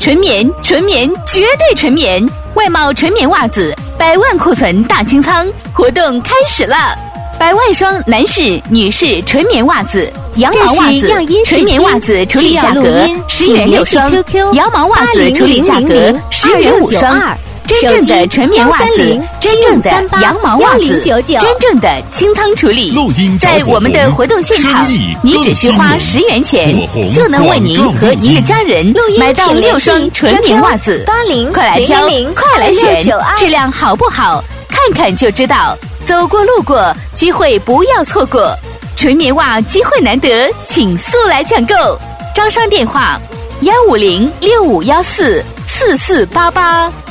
纯棉，纯棉，绝对纯棉，外贸纯棉袜子100万库存大清仓，活动开始了！100万双男士、女士纯棉袜子，羊毛袜子、纯棉袜子处理价格10元6双，羊毛袜子处理价格10元5双。真正的纯棉袜子，真正的羊毛袜子，真正的清仓处理。在我们的活动现场，你只需花10元钱，就能为您和您的家人买到6双纯棉袜子。快来挑，快来选，质量好不好，看看就知道。走过路过，机会不要错过。纯棉袜机会难得，请速来抢购。招商电话：15065144488。